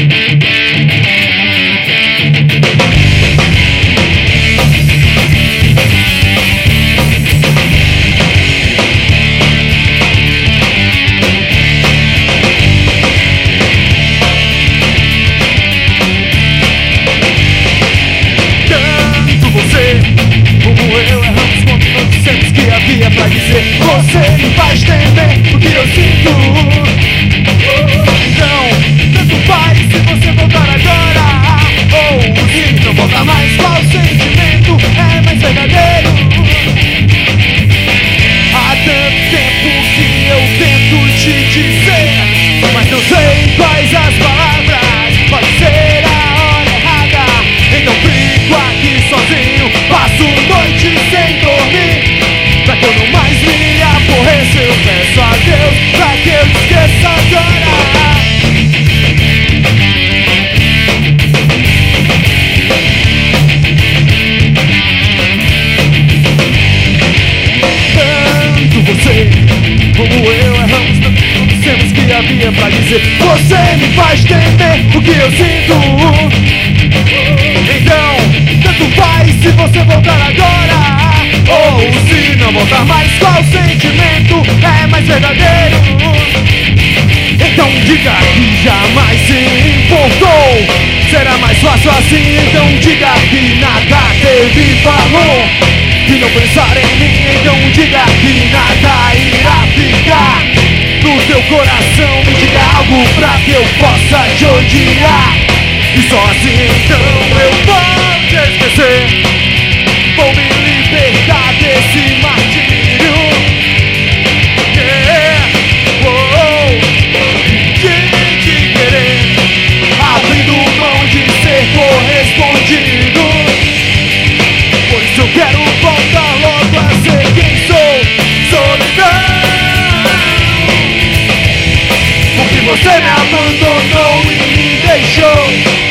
Pra dizer, você me faz temer o que eu sinto. Então, tanto faz se você voltar agora ou se não voltar mais. Qual sentimento é mais verdadeiro? Há tanto tempo que eu tento te dizer, mas não sei quais as palavras. Pode ser a hora errada. Então fico aqui sozinho, passo noite sem dormir. Pra que eu não mais me aborreça, eu peço a Deus pra que eu te esqueça agora. Tanto você como eu erramos, não dissemos que havia pra dizer. Você me faz temer o que eu sinto. Então, tanto faz se você voltar agora ou se não voltar mais. Qual sentimento é mais verdadeiro? Então diga que jamais se importou. Será mais fácil assim. Então diga que nada teve valor e não pensar em mim. Então diga que nada irá ficar no teu coração. Me diga algo pra que eu possa te odiar. E só assim então eu vou te esquecer. Vou me libertar desse martírio. Yeah, oh, de te querer, abrindo mão de ser correspondido. Por isso eu quero voltar logo a ser quem sou. Solidão, porque você me abandonou e me deixou.